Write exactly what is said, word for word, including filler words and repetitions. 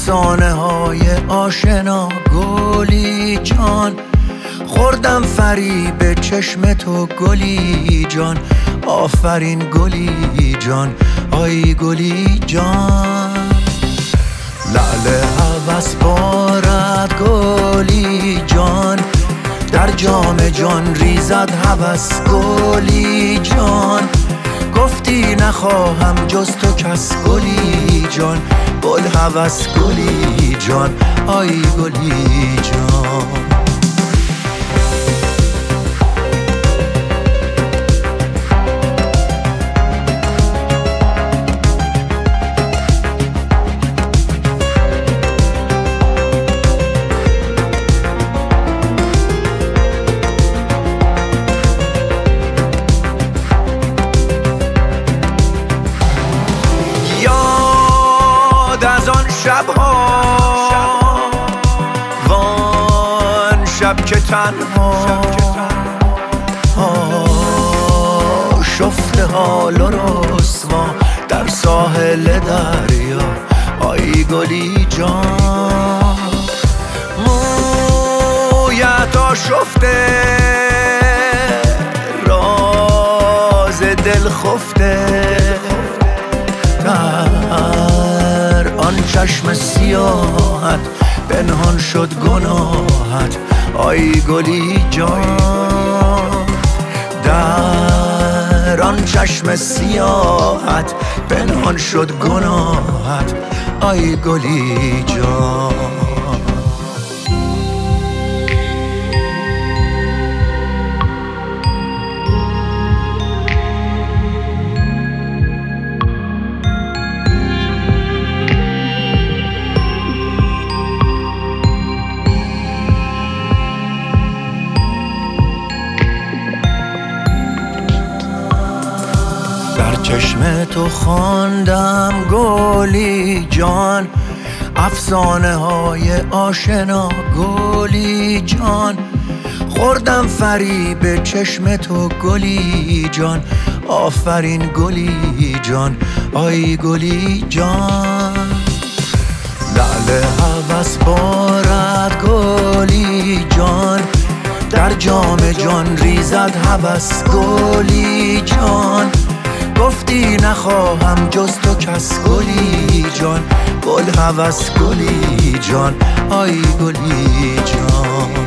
افسانه های آشنا گلی جان، خوردم فریب چشم تو گلی جان. آفرین گلی جان، آی گلی جان. لعل هوس بارد گلی جان، در جام جان ریزد هوس گلی جان. گفتی نخواهم جز تو کس گلی جان، گل هوس گلی جان، آی گلی جان. از آن شب‌ها وان شب که تنها شفته حال و رسوا در ساحل دریا، آی گلی جان. مویت آشفته راز دل خفته، در آن چشم سیاحت پنهان شد گناهت، آی گلی جان. در آن چشم سیاحت پنهان شد گناهت، آی گلی جان. در چشم تو خواندم گلی جان، افسانه های آشنا گلی جان. خوردم فریب چشم تو گلی جان، آفرین گلی جان، آی گلی جان. لعل هوس بارد گلی جان، در جام جان ریزد هوس گلی جان. گفتی نخواهم جز تو کس گلی جان، گل هوس گلی جان، آی گلی جان.